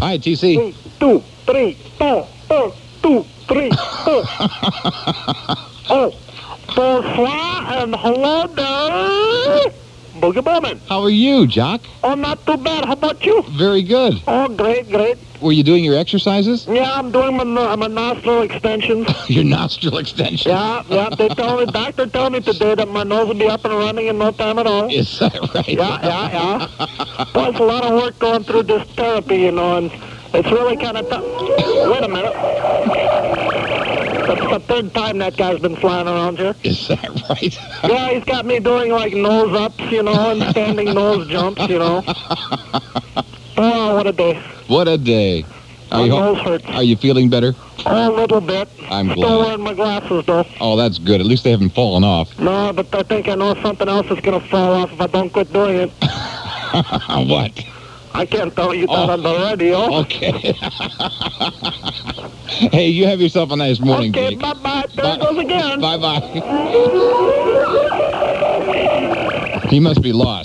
Hi, TC. 1, 2, 3, 4, 1, 2, 3, 4. Oh, bonsoir and hello there. Boogie Bowman. How are you, Jock? Oh, not too bad. How about you? Very good. Oh, great, great. Were you doing your exercises? Yeah, I'm doing my nostril extensions. Your nostril extension. Yeah. Doctor told me today that my nose will be up and running in no time at all. Is that right? Yeah. Well, it's a lot of work going through this therapy, and it's really kind of tough. Wait a minute. That's the third time that guy's been flying around here. Is that right? Yeah, he's got me doing like nose ups, and standing nose jumps, Oh, what a day. What a day. My nose hurts. Are you feeling better? Oh, a little bit. I'm Still glad. wearing my glasses, though. Oh, that's good. At least they haven't fallen off. No, but I think I know something else is going to fall off if I don't quit doing it. What? I can't tell you that on the radio. Okay. Hey, you have yourself a nice morning, Okay, Jake. bye-bye. There it goes again. Bye-bye. He must be lost.